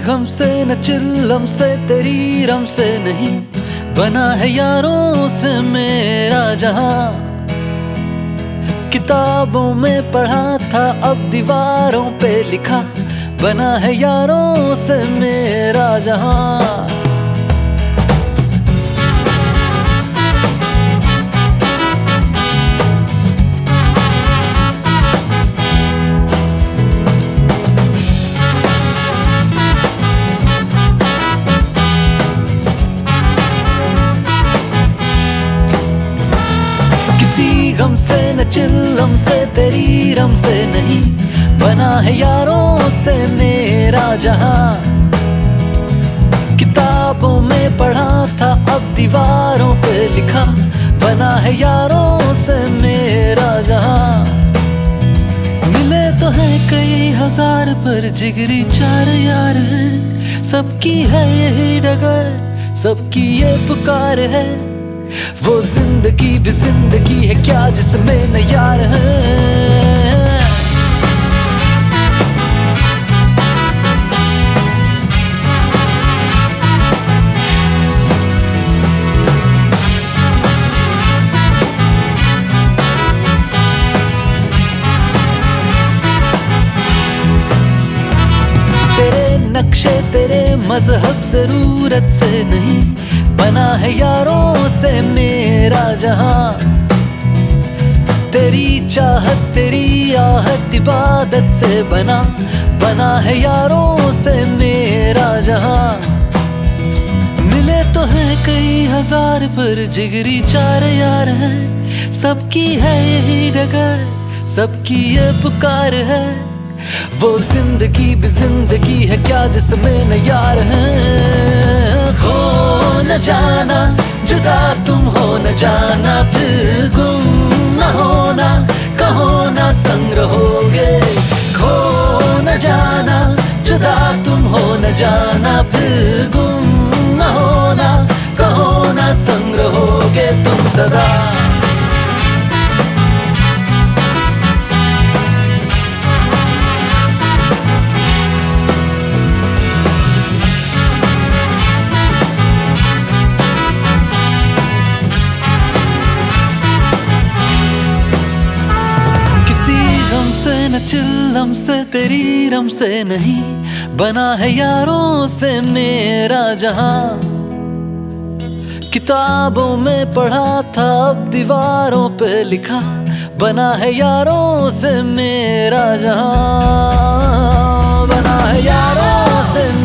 गम से न चिल्लम से तेरी रम से नहीं, बना है यारों से मेरा जहां। किताबों में पढ़ा था अब दीवारों पे लिखा, बना है यारों से मेरा जहां। गम से न चिल्लम से तेरी रम से नहीं, बना है यारों से मेरा जहां। किताबों में पढ़ा था अब दीवारों पे लिखा, बना है यारों से मेरा जहां। मिले तो है कई हजार पर जिगरी चार यार हैं, सबकी है यही डगर, सबकी ये पुकार है। वो जिंदगी भी जिंदगी है क्या जिसमें न यार है। तेरे नक्शे तेरे मजहब जरूरत से नहीं, बना है यारों से मेरा जहां। तेरी चाहत तेरी आहट इबादत से बना, बना है यारों से मेरा जहां। मिले तो है कई हजार पर जिगरी चार यार हैं, सबकी है यही डगर, सबकी ये पुकार है। वो जिंदगी भी जिंदगी है क्या जिसमें न यार है। खो न जाना जुदा तुम हो न जाना, फिर गुम न होना कहो ना संग रहोगे। खो न जाना जुदा तुम हो न जाना, फिर गुम न होना कहो ना संग रहोगे तुम सदा। से न चिल्लम से तेरी रम से नहीं, बना है यारों से मेरा जहां। किताबों में पढ़ा था अब दीवारों पे लिखा, बना है यारों से मेरा जहां। बना है यारों से